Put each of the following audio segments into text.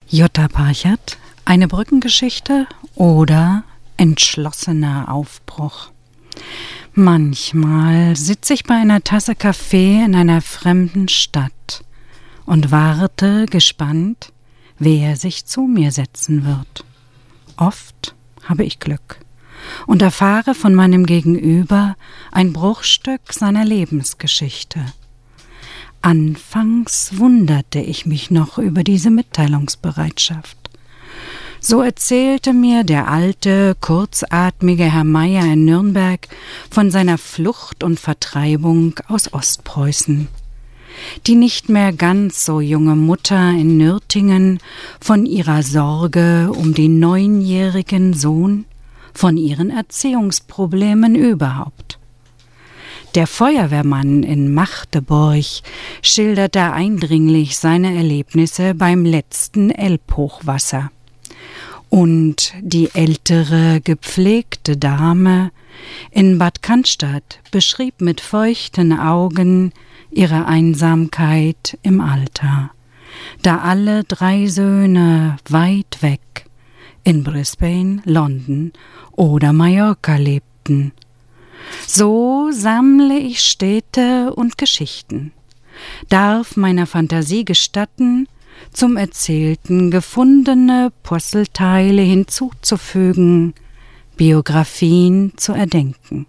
Jutta Parchert, eine Brückengeschichte oder entschlossener Aufbruch. Manchmal sitze ich bei einer Tasse Kaffee in einer fremden Stadt und warte gespannt, wer sich zu mir setzen wird. Oft habe ich Glück und erfahre von meinem Gegenüber ein Bruchstück seiner Lebensgeschichte. Anfangs wunderte ich mich noch über diese Mitteilungsbereitschaft. So erzählte mir der alte, kurzatmige Herr Meier in Nürnberg von seiner Flucht und Vertreibung aus Ostpreußen. Die nicht mehr ganz so junge Mutter in Nürtingen von ihrer Sorge um den 9-jährigen Sohn, von ihren Erziehungsproblemen überhaupt. Der Feuerwehrmann in Magdeburg schilderte eindringlich seine Erlebnisse beim letzten Elbhochwasser. Und die ältere, gepflegte Dame in Bad Cannstatt beschrieb mit feuchten Augen ihre Einsamkeit im Alter, da alle 3 Söhne weit weg in Brisbane, London oder Mallorca lebten. So sammle ich Städte und Geschichten, darf meiner Fantasie gestatten, zum Erzählten gefundene Puzzleteile hinzuzufügen, Biografien zu erdenken.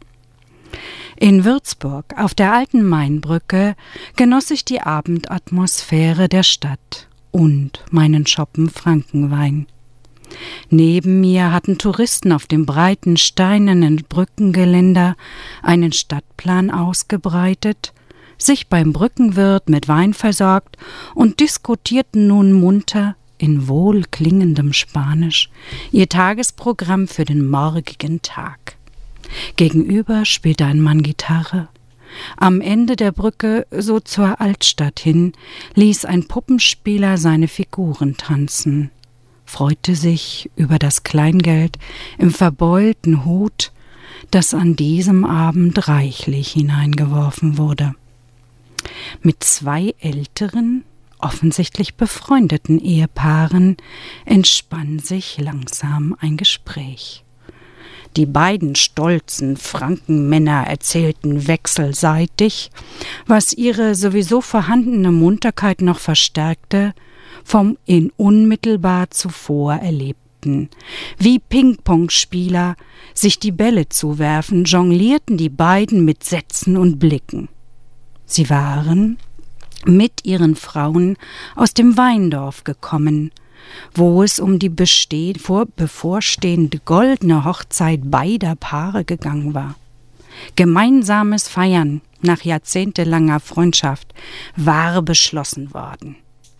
In Würzburg auf der alten Mainbrücke genoss ich die Abendatmosphäre der Stadt und meinen Schoppen Frankenwein. Neben mir hatten Touristen auf dem breiten steinernen Brückengeländer einen Stadtplan ausgebreitet, sich beim Brückenwirt mit Wein versorgt und diskutierten nun munter in wohlklingendem Spanisch ihr Tagesprogramm für den morgigen Tag. Gegenüber spielte ein Mann Gitarre. Am Ende der Brücke, so zur Altstadt hin, ließ ein Puppenspieler seine Figuren tanzen, freute sich über das Kleingeld im verbeulten Hut, das an diesem Abend reichlich hineingeworfen wurde. Mit 2 älteren, offensichtlich befreundeten Ehepaaren entspann sich langsam ein Gespräch. Die beiden stolzen Frankenmänner erzählten wechselseitig, was ihre sowieso vorhandene Munterkeit noch verstärkte, vom in unmittelbar zuvor Erlebten. Wie Ping-Pong-Spieler sich die Bälle zuwerfen, jonglierten die beiden mit Sätzen und Blicken. Sie waren mit ihren Frauen aus dem Weindorf gekommen, wo es um die bevorstehende goldene Hochzeit beider Paare gegangen war. Gemeinsames Feiern nach jahrzehntelanger Freundschaft war beschlossen worden.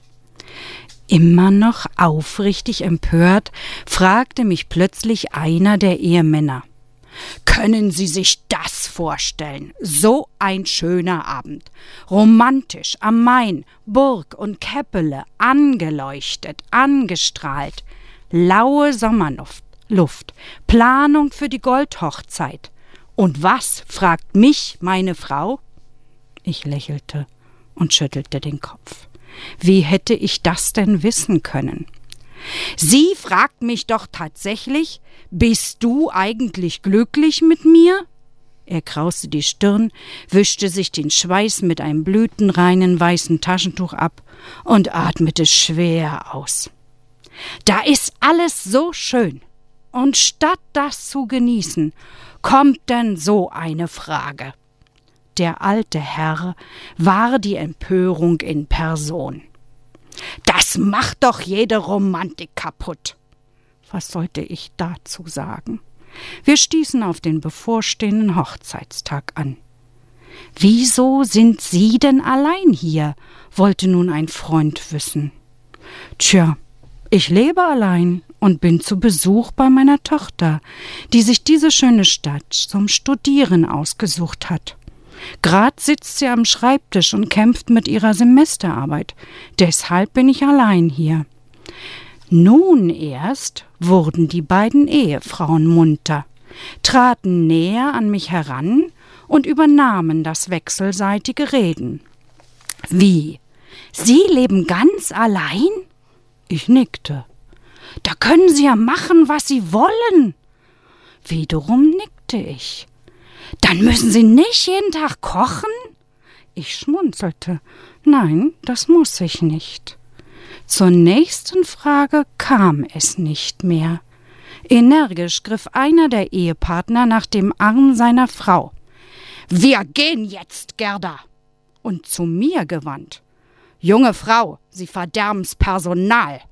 Immer noch aufrichtig empört, fragte mich plötzlich einer der Ehemänner: Können Sie sich das vorstellen? So ein schöner Abend. Romantisch am Main, Burg und Käppele, angeleuchtet, angestrahlt. Laue Sommerluft, Planung für die Goldhochzeit. Und was, fragt mich meine Frau? Ich lächelte und schüttelte den Kopf. Wie hätte ich das denn wissen können? Sie fragt mich doch tatsächlich: Bist du eigentlich glücklich mit mir? Er krauste die Stirn, wischte sich den Schweiß mit einem blütenreinen weißen Taschentuch ab und atmete schwer aus. Da ist alles so schön. Und statt das zu genießen, kommt denn so eine Frage. Der alte Herr war die Empörung in Person. Das macht doch jede Romantik kaputt. Was sollte ich dazu sagen? Wir stießen auf den bevorstehenden Hochzeitstag an. Wieso sind Sie denn allein hier? Wollte nun ein Freund wissen. Tja, ich lebe allein und bin zu Besuch bei meiner Tochter, die sich diese schöne Stadt zum Studieren ausgesucht hat. Grad sitzt sie am Schreibtisch und kämpft mit ihrer Semesterarbeit. Deshalb bin ich allein hier. Nun erst wurden die beiden Ehefrauen munter, traten näher an mich heran und übernahmen das wechselseitige Reden. Wie? Sie leben ganz allein? Ich nickte. »Da können Sie ja machen, was Sie wollen.« Wiederum nickte ich. »Dann müssen Sie nicht jeden Tag kochen?« Ich schmunzelte. »Nein, das muss ich nicht.« Zur nächsten Frage kam es nicht mehr. Energisch griff einer der Ehepartner nach dem Arm seiner Frau. »Wir gehen jetzt, Gerda!« Und zu mir gewandt. »Junge Frau, Sie verderben's Personal!«